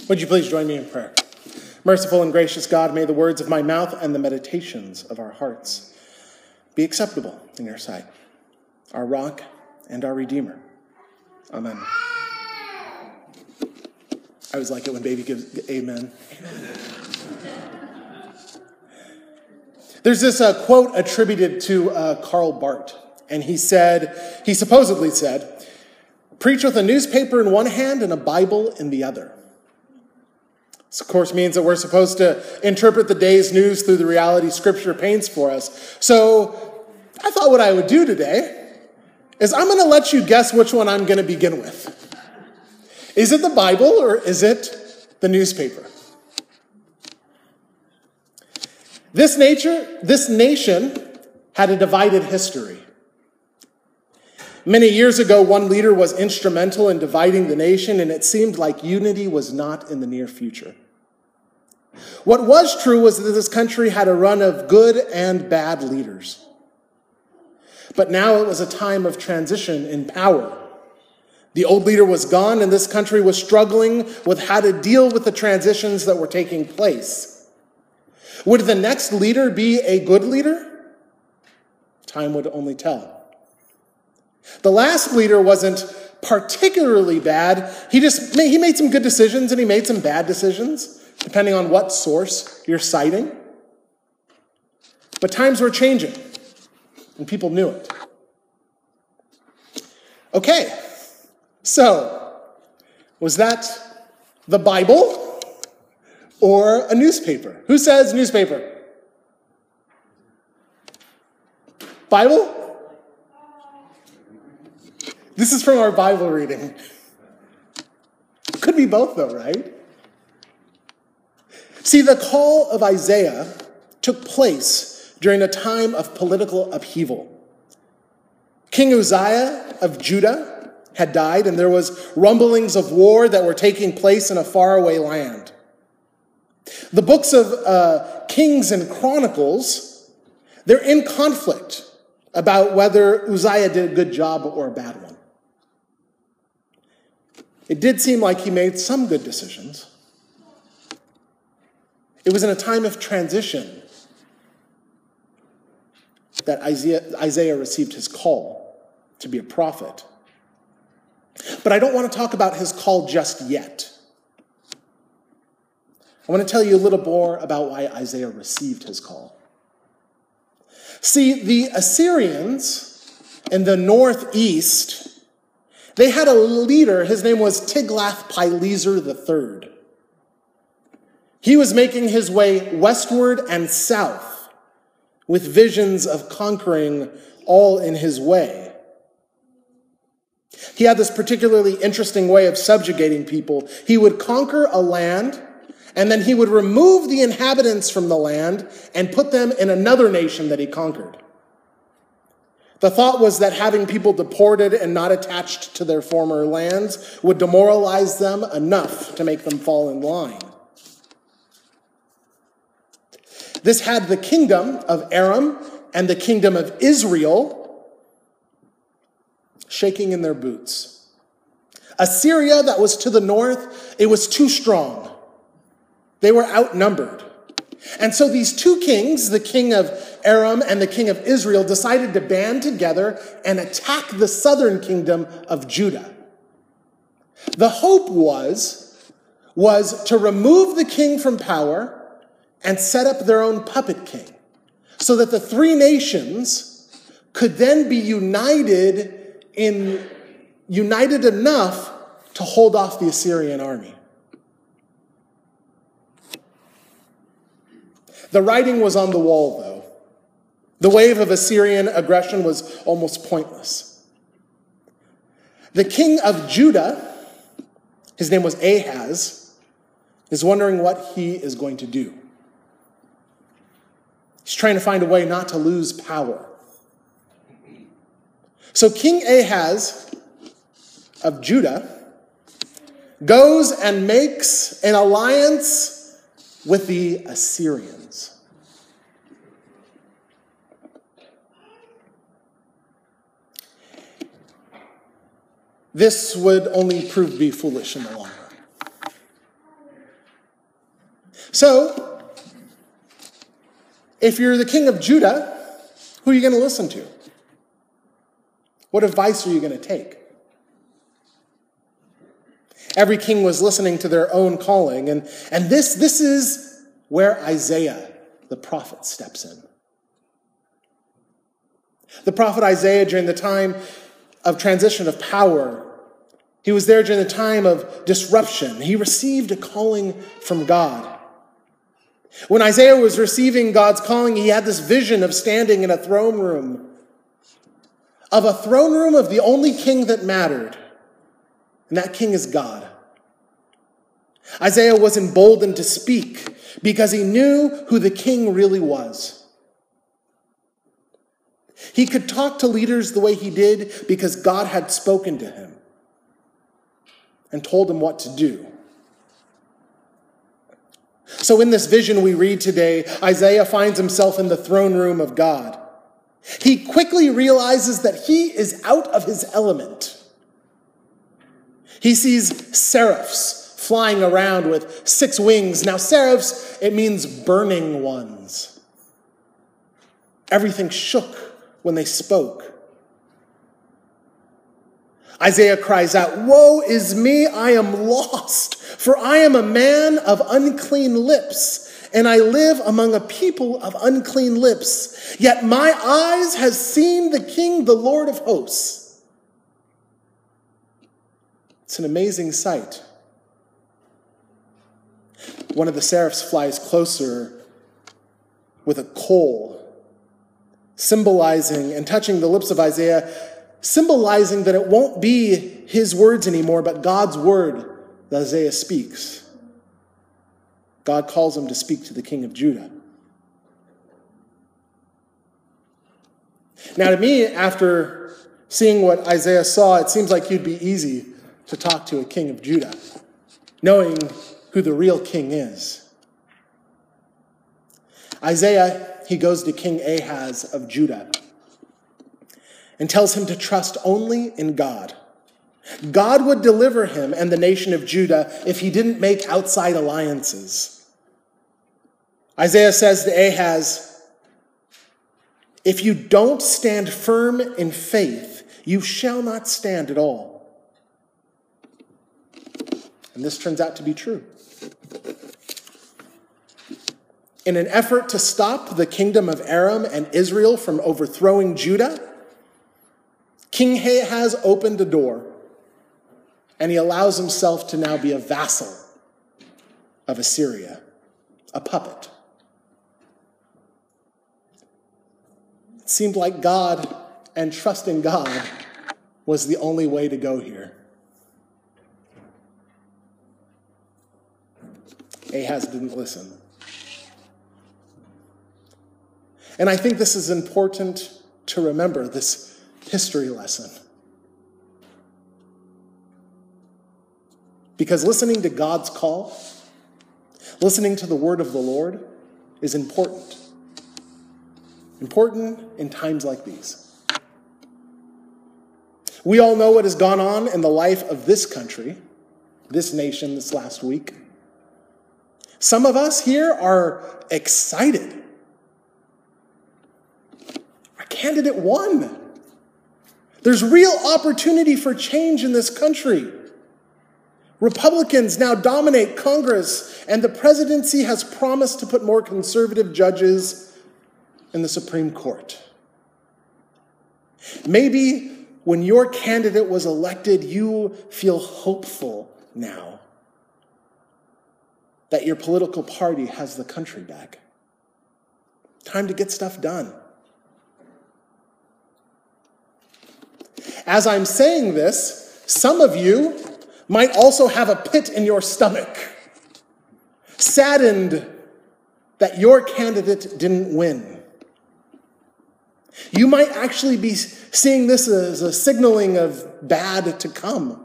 Would you please join me in prayer? Merciful and gracious God, may the words of my mouth and the meditations of our hearts be acceptable in your sight, our rock and our redeemer. Amen. I always like it when baby gives amen. There's this quote attributed to Karl Barth, and he supposedly said, "Preach with a newspaper in one hand and a Bible in the other." This, of course, means that we're supposed to interpret the day's news through the reality Scripture paints for us. So I thought what I would do today is I'm going to let you guess which one I'm going to begin with. Is it the Bible or is it the newspaper? This nation had a divided history. Many years ago, one leader was instrumental in dividing the nation, and it seemed like unity was not in the near future. What was true was that this country had a run of good and bad leaders. But now it was a time of transition in power. The old leader was gone, and this country was struggling with how to deal with the transitions that were taking place. Would the next leader be a good leader? Time would only tell. The last leader wasn't particularly bad. He made some good decisions and he made some bad decisions, depending on what source you're citing. But times were changing, and people knew it. Okay, so was that the Bible or a newspaper? Who says newspaper? Bible? This is from our Bible reading. Could be both though, right? See, the call of Isaiah took place during a time of political upheaval. King Uzziah of Judah had died, and there was rumblings of war that were taking place in a faraway land. The books of Kings and Chronicles, they're in conflict about whether Uzziah did a good job or a bad one. It did seem like he made some good decisions. It was in a time of transition that Isaiah received his call to be a prophet. But I don't want to talk about his call just yet. I want to tell you a little more about why Isaiah received his call. See, the Assyrians in the northeast, they had a leader. His name was Tiglath-Pileser III. He was making his way westward and south with visions of conquering all in his way. He had this particularly interesting way of subjugating people. He would conquer a land, and then he would remove the inhabitants from the land and put them in another nation that he conquered. The thought was that having people deported and not attached to their former lands would demoralize them enough to make them fall in line. This had the kingdom of Aram and the kingdom of Israel shaking in their boots. Assyria, that was to the north, it was too strong. They were outnumbered. And so these two kings, the king of Aram and the king of Israel, decided to band together and attack the southern kingdom of Judah. The hope was to remove the king from power and set up their own puppet king, so that the three nations could then be united enough to hold off the Assyrian army. The writing was on the wall, though. The wave of Assyrian aggression was almost pointless. The king of Judah, his name was Ahaz, is wondering what he is going to do. He's trying to find a way not to lose power. So King Ahaz of Judah goes and makes an alliance with the Assyrians. This would only prove to be foolish in the long run. So, if you're the king of Judah, who are you going to listen to? What advice are you going to take? Every king was listening to their own calling, and this is where Isaiah, the prophet, steps in. The prophet Isaiah, during the time of transition of power, he was there during the time of disruption. He received a calling from God. When Isaiah was receiving God's calling, he had this vision of standing in a throne room, of the only king that mattered, and that king is God. Isaiah was emboldened to speak because he knew who the king really was. He could talk to leaders the way he did because God had spoken to him and told him what to do. So in this vision we read today, Isaiah finds himself in the throne room of God. He quickly realizes that he is out of his element. He sees seraphs flying around with 6 wings. Now, seraphs, it means burning ones. Everything shook when they spoke. Isaiah cries out, "Woe is me, I am lost, for I am a man of unclean lips, and I live among a people of unclean lips. Yet my eyes have seen the King, the Lord of hosts." It's an amazing sight. One of the seraphs flies closer with a coal, symbolizing and touching the lips of Isaiah, symbolizing that it won't be his words anymore, but God's word that Isaiah speaks. God calls him to speak to the king of Judah. Now, to me, after seeing what Isaiah saw, it seems like it'd be easy to talk to a king of Judah, knowing who the real king is. Isaiah, he goes to King Ahaz of Judah and tells him to trust only in God. God would deliver him and the nation of Judah if he didn't make outside alliances. Isaiah says to Ahaz, "If you don't stand firm in faith, you shall not stand at all." And this turns out to be true. In an effort to stop the kingdom of Aram and Israel from overthrowing Judah, King Ahaz opened a door, and he allows himself to now be a vassal of Assyria, a puppet. It seemed like God and trusting God was the only way to go here. Ahaz didn't listen. And I think this is important to remember, this history lesson. Because listening to God's call, listening to the word of the Lord is important. Important in times like these. We all know what has gone on in the life of this country, this nation this last week. Some of us here are excited. Our candidate won. There's real opportunity for change in this country. Republicans now dominate Congress, and the presidency has promised to put more conservative judges in the Supreme Court. Maybe when your candidate was elected, you feel hopeful now that your political party has the country back. Time to get stuff done. As I'm saying this, some of you might also have a pit in your stomach, saddened that your candidate didn't win. You might actually be seeing this as a signaling of bad to come.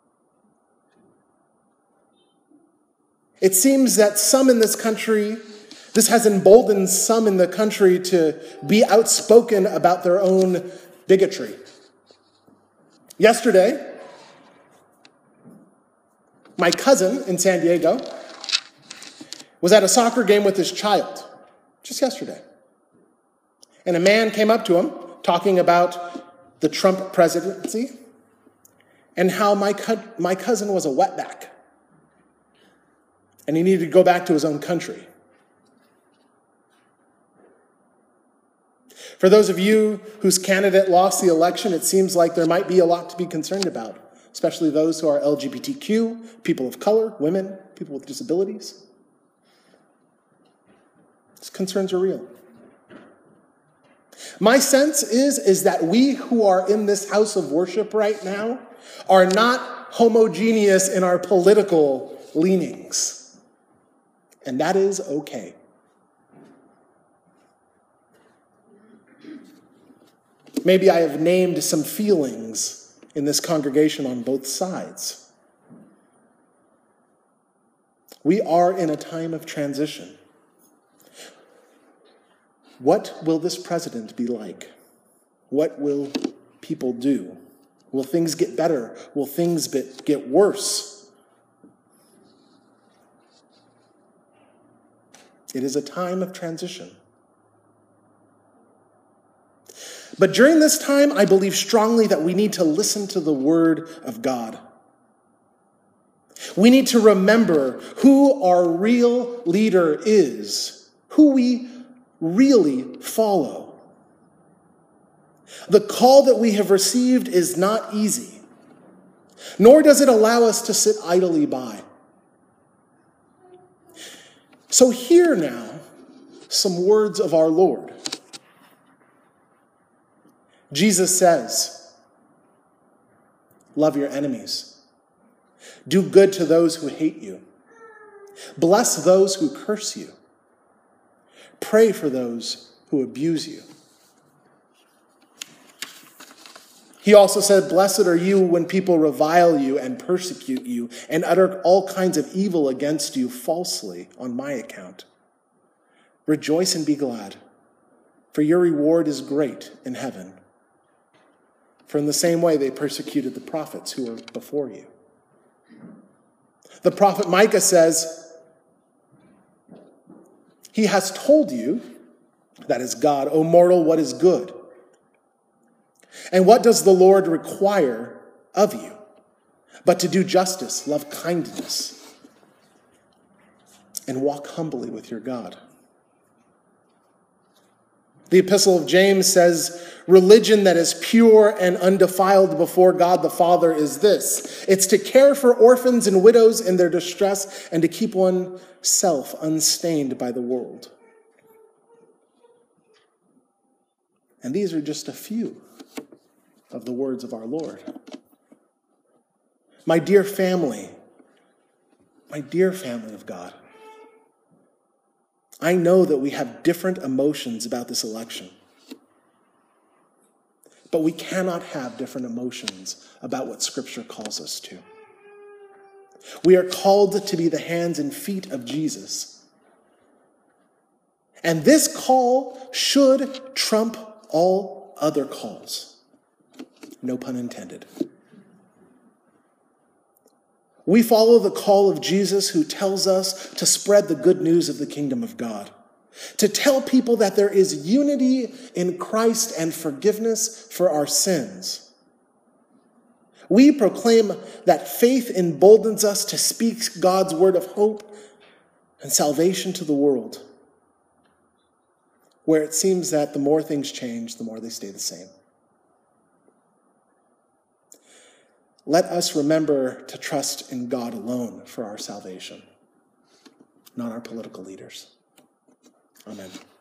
It seems that some in this country, this has emboldened some in the country to be outspoken about their own bigotry. Yesterday, my cousin in San Diego was at a soccer game with his child just yesterday. And a man came up to him talking about the Trump presidency and how my cousin was a wetback and he needed to go back to his own country. For those of you whose candidate lost the election, it seems like there might be a lot to be concerned about, especially those who are LGBTQ, people of color, women, people with disabilities. These concerns are real. My sense is that we who are in this house of worship right now are not homogeneous in our political leanings. And that is okay. Maybe I have named some feelings in this congregation on both sides. We are in a time of transition. What will this president be like? What will people do? Will things get better? Will things get worse? It is a time of transition. But during this time, I believe strongly that we need to listen to the word of God. We need to remember who our real leader is, who we really follow. The call that we have received is not easy, nor does it allow us to sit idly by. So hear now some words of our Lord. Jesus says, love your enemies. Do good to those who hate you. Bless those who curse you. Pray for those who abuse you. He also said, blessed are you when people revile you and persecute you and utter all kinds of evil against you falsely on my account. Rejoice and be glad, for your reward is great in heaven. For in the same way they persecuted the prophets who were before you. The prophet Micah says, he has told you, that is God, O mortal, what is good. And what does the Lord require of you? But to do justice, love kindness, and walk humbly with your God. The Epistle of James says, religion that is pure and undefiled before God the Father is this. It's to care for orphans and widows in their distress and to keep oneself unstained by the world. And these are just a few of the words of our Lord. My dear family of God, I know that we have different emotions about this election. But we cannot have different emotions about what Scripture calls us to. We are called to be the hands and feet of Jesus. And this call should trump all other calls. No pun intended. We follow the call of Jesus, who tells us to spread the good news of the kingdom of God, to tell people that there is unity in Christ and forgiveness for our sins. We proclaim that faith emboldens us to speak God's word of hope and salvation to the world, where it seems that the more things change, the more they stay the same. Let us remember to trust in God alone for our salvation, not our political leaders. Amen.